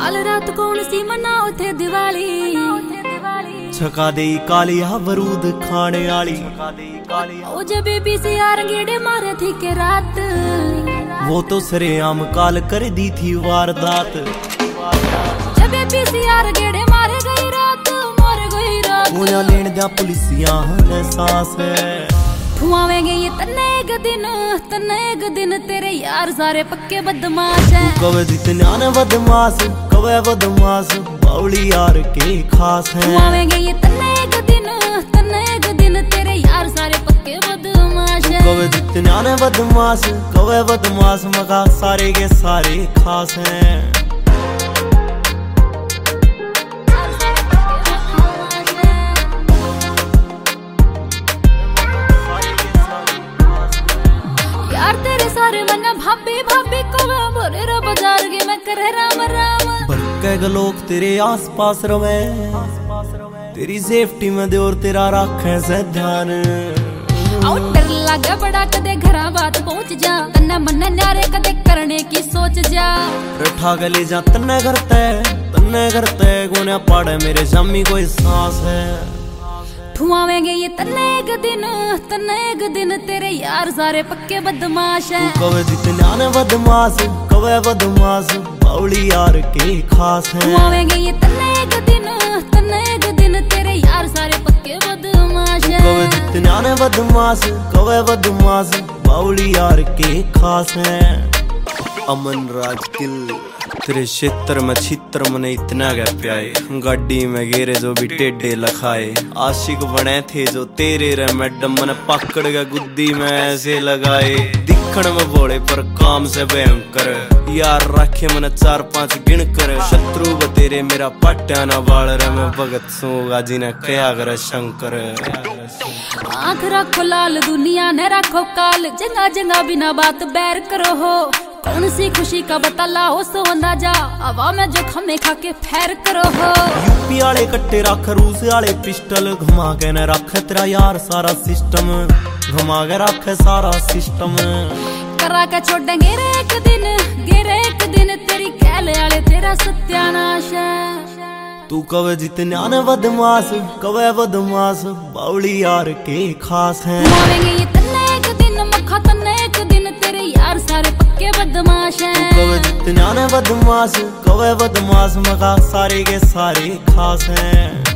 कल रात कौन सी मनाओ थे दिवाली, छका दे कालिया बरूद खाने वाली। ओ जब पीसीआर गेड़े मारे थी के रात, वो तो सरेआम काल कर दी थी वारदात। जब पीसीआर गेड़े मारे गई रात, मर गई रात। गोया लेन जा पुलिसिया ने सांस है, खुआवेंगे ये तन्ने एक दिन तेरे यार सारे पक्के बदमाश हैं। कवे जितना ने बदमाश, कवे बदमाश बावली यार के खास हैं। खुआवेंगे ये तन्ने एक दिन तेरे यार सारे पक्के बदमाश हैं। कवे जितना ने बदमाश, कवे बदमाश मगा सारे के सारे खास हैं। सारे मन भाभी भाभी को बोरे रो बाजार के मैं करे राम राम। बरके लोग तेरे आस पास रवे, तेरी सेफ्टी में दे और तेरा रखे से ध्यान। डर लगा बड़ा कदे घरा बात पहुंच जा, तन्ने मन न्यारे कदे करने की सोच जा। रठा गले जा तन्ने करते गोने पाड़े मेरे शामी कोई सांस है। खुआवेंगे ये तन्ने एक दिन तेरे यार सारे पक्के बदमाश हैं। कवे जितना ने बदमाश, कवे बदमाश बावली यार के खास हैं। खुआवेंगे ये तन्ने एक दिन तेरे यार सारे पक्के बदमाश हैं। कवे जितना ने बदमाश, कवे बदमाश बावली यार के खास हैं। अमन राजकिल तेरे क्षेत्र में छित्र मने इतना गया प्याए, गाड़ी में गेरे जो भी टेढ़े लखाए। आशिक बने थे जो तेरे रे मैडम मन पकड़ के गुद्दी में ऐसे लगाए। दिखण में बोले पर काम से भयंकर, यार रखे मन 4-5 गिन कर। शत्रु व तेरे मेरा पट्या न बाल रे, मैं भगत सूगा जी ने कया कर शंकर। आँख रखो लाल दुनिया ने रखो काल, जगह जगह बिना बात बैर करो हो। कौन सी खुशी का बतला हो सो अंदाजा, हवा में जो खमे खा के फैर करो हो। यूपी वाले कट्टे रख, रूस वाले पिस्टल, घुमा के न रख तेरा यार सारा सिस्टम, घुमा के रख सारा सिस्टम। करा के छोड़ेंगे रे एक दिन तेरी कहले वाले तेरा सत्यानाश है। तू कवे जितना ने बदमाश, कवे बदमाश बावली यार के खास हैं। खुआवेंगे ये तन्ने एक दिन मक्खा तन्ने एक दिन तेरे यार सारे पक्के बदमाश हैं। तू कवे जितना ने बदमाश, कवे बदमाश मगा सारे के सारे खास हैं।